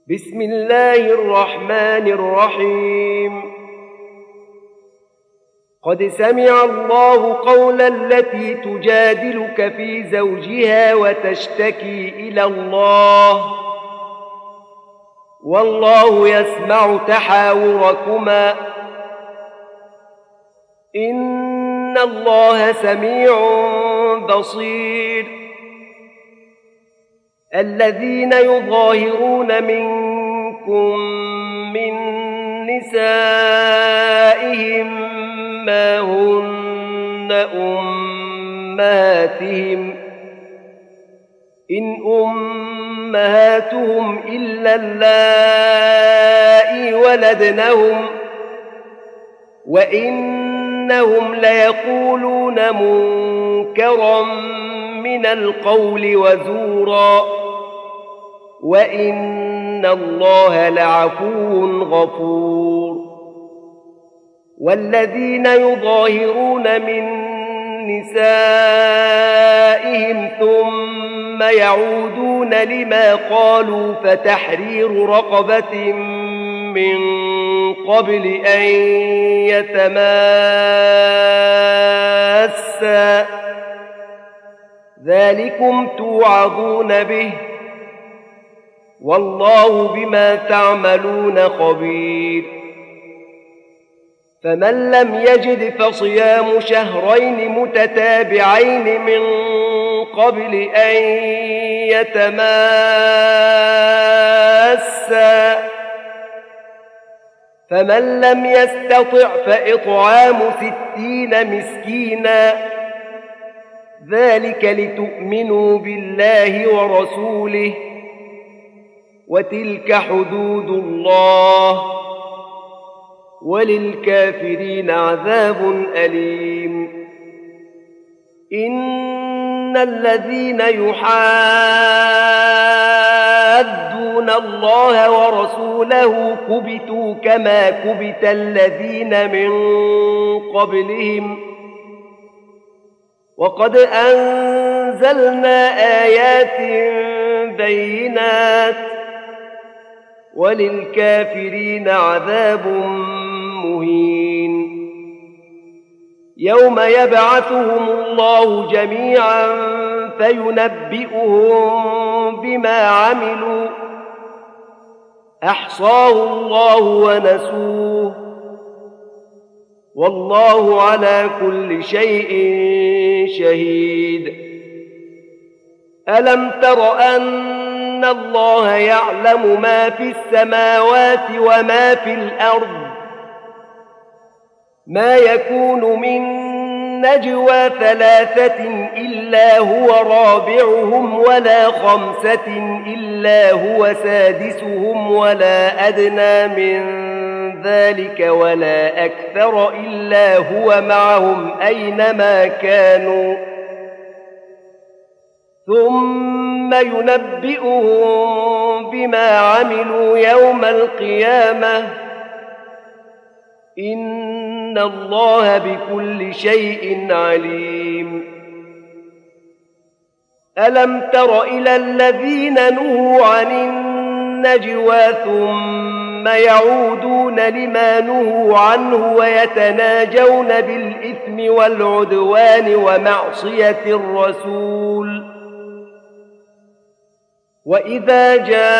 بسم الله الرحمن الرحيم. قد سمع الله قول التي تجادلك في زوجها وتشتكي إلى الله والله يسمع تحاوركما إن الله سميع بصير. الذين يظاهرون منكم من نسائهم ما هن أمهاتهم إن أمهاتهم إلا اللائي ولدنهم وإنهم ليقولون منكرا من القول وزورا وإن الله لعفو غفور. والذين يظاهرون من نسائهم ثم يعودون لما قالوا فتحرير رقبة من قبل أن يتماسا ذلكم توعظون به والله بما تعملون خبير. فمن لم يجد فصيام شهرين متتابعين من قبل أن يتماسا فمن لم يستطع فإطعام 60 مسكينا ذلك لتؤمنوا بالله ورسوله وتلك حدود الله وللكافرين عذاب أليم. إن الذين يحادون الله ورسوله كبتوا كما كبت الذين من قبلهم وقد أنزلنا آيات بينات وللكافرين عذاب مهين. يوم يبعثهم الله جميعا فينبئهم بما عملوا أحصاه الله ونسوه والله على كل شيء شهيد. ألم تر أن الله يعلم ما في السماوات وما في الأرض ما يكون من نجوى 3 إلا هو رابعهم ولا 5 إلا هو سادسهم ولا أدنى من ذلك ولا أكثر إلا هو معهم أينما كانوا ثم ينبئهم بما عملوا يوم القيامة إن الله بكل شيء عليم. ألم تر إلى الذين نهوا عن النجوى ثم يعودون لما نهوا عنه ويتناجون بالإثم والعدوان ومعصية الرسول وإذا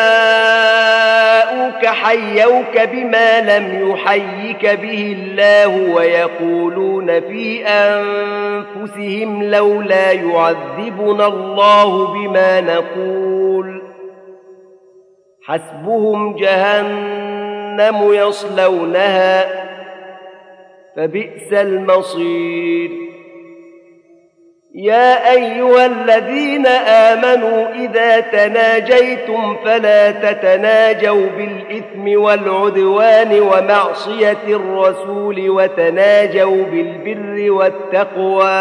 جاءوك حيوك بما لم يحيك به الله ويقولون في أنفسهم لولا يعذبنا الله بما نقول حسبهم جهنم يصلونها فبئس المصير. يا أيها الذين آمنوا إذا تناجيتم فلا تتناجوا بالإثم والعدوان ومعصية الرسول وتناجوا بالبر والتقوى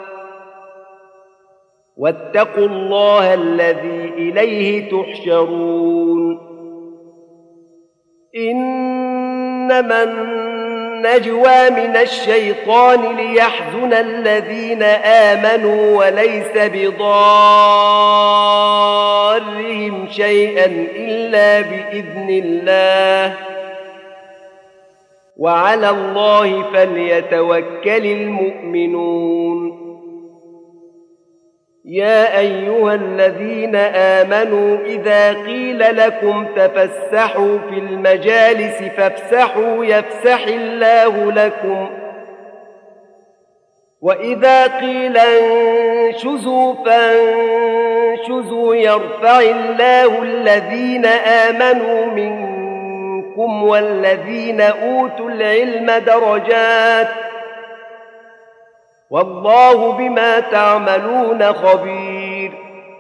واتقوا الله الذي إليه تحشرون. إنما النجوى من الشيطان ليحزن الذين آمنوا وليس بضارهم شيئا إلا بإذن الله وعلى الله فليتوكل المؤمنون. يا أيها الذين آمنوا إذا قيل لكم تفسحوا في المجالس فافسحوا يفسح الله لكم وإذا قيل انشزوا فانشزوا يرفع الله الذين آمنوا منكم والذين أوتوا العلم درجات والله بما تعملون خبير.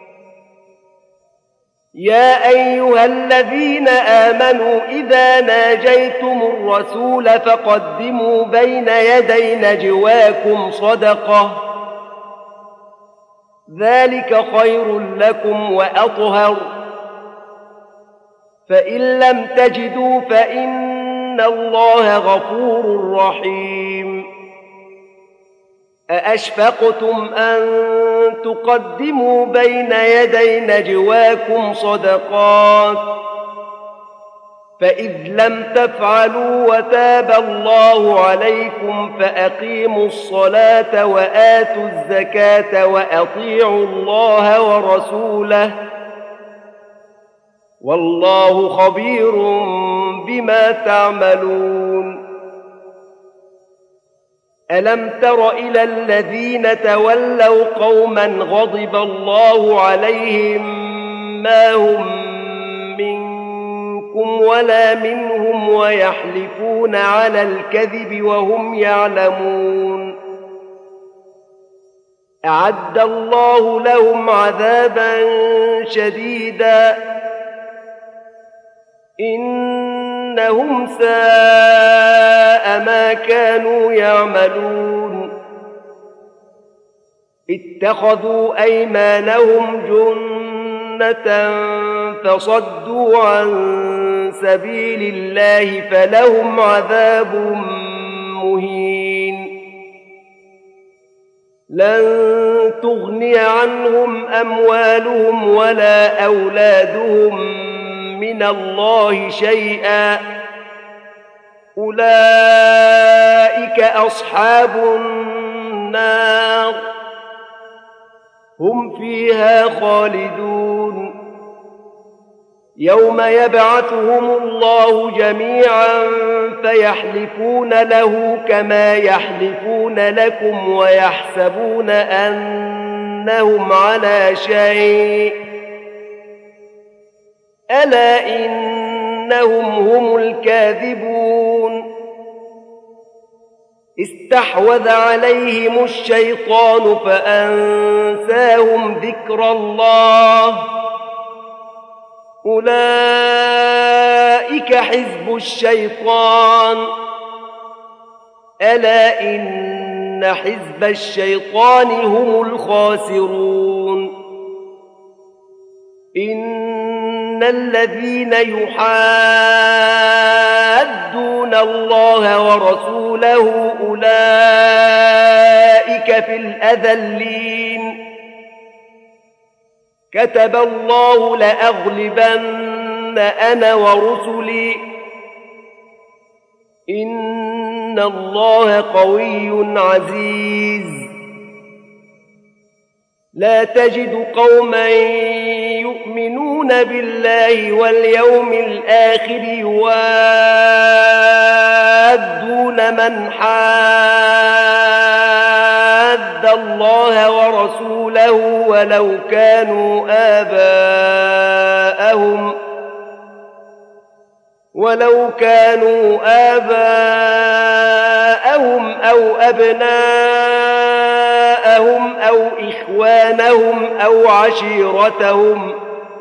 يا أيها الذين آمنوا إذا ناجيتم الرسول فقدموا بين يدي نجواكم صدقة ذلك خير لكم وأطهر فإن لم تجدوا فإن الله غفور رحيم. أأشفقتم أن تقدموا بين يدي نجواكم صدقات فإذ لم تفعلوا وتاب الله عليكم فأقيموا الصلاة وآتوا الزكاة وأطيعوا الله ورسوله والله خبير بما تعملون. ألم تر إلى الذين تولوا قوما غضب الله عليهم ما هم منكم ولا منهم ويحلفون على الكذب وهم يعلمون أعد الله لهم عذابا شديدا إنهم ساء ما كانوا يعملون اتخذوا أيمانهم جنة فصدوا عن سبيل الله فلهم عذاب مهين لن تغني عنهم أموالهم ولا أولادهم من الله شيئا أولئك أصحاب النار هم فيها خالدون. يوم يبعثهم الله جميعا فيحلفون له كما يحلفون لكم ويحسبون أنهم على شيء ألا إنهم هم الكاذبون. استحوذ عليهم الشيطان فأنساهم ذكر الله أولئك حزب الشيطان ألا إن حزب الشيطان هم الخاسرون. إن الذين يحادون الله ورسوله أولئك في الأذلين كتب الله لأغلبن أنا ورسلي إن الله قوي عزيز. لا تجد قوما يؤمنون بالله واليوم الآخر يوادون من حاد الله ورسوله ولو كانوا آباءهم أو أبناءهم أو إخوانهم أو عشيرتهم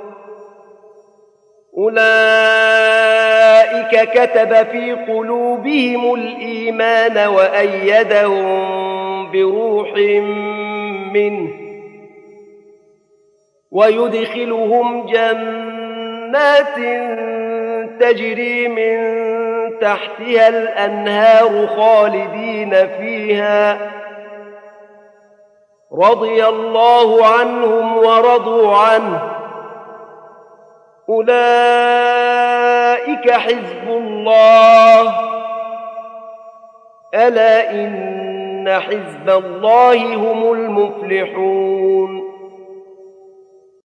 أولئك كتب في قلوبهم الإيمان وأيدهم بروح منه ويدخلهم جنات تجري من تحتها الأنهار خالدين فيها رضي الله عنهم ورضوا عنه أولئك حزب الله ألا إن حزب الله هم المفلحون